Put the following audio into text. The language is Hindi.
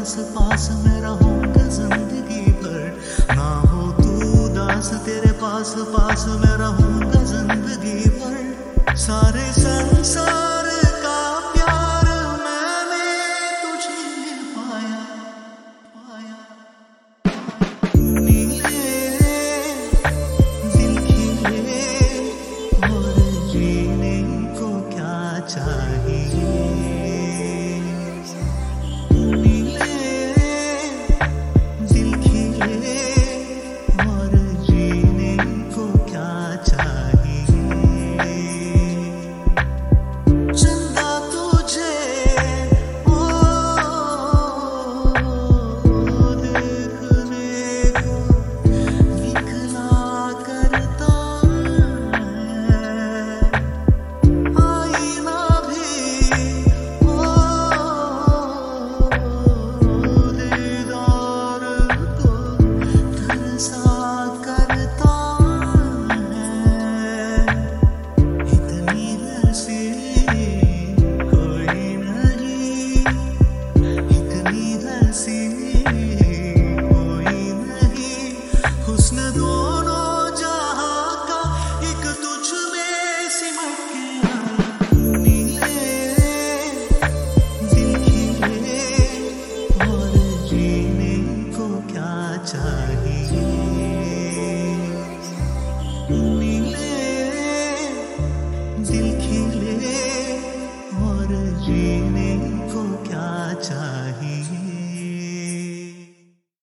पास पास मैं रहूंगा जिंदगी भर। ना हो तू दास, तेरे पास पास मैं रहूंगा जिंदगी भर। सारे संसार का प्यार मैंने तुझे पाया पाया। नीले दिल खिले और जीने को क्या चाहिए। दिल खिले और जीने को क्या चाहिए।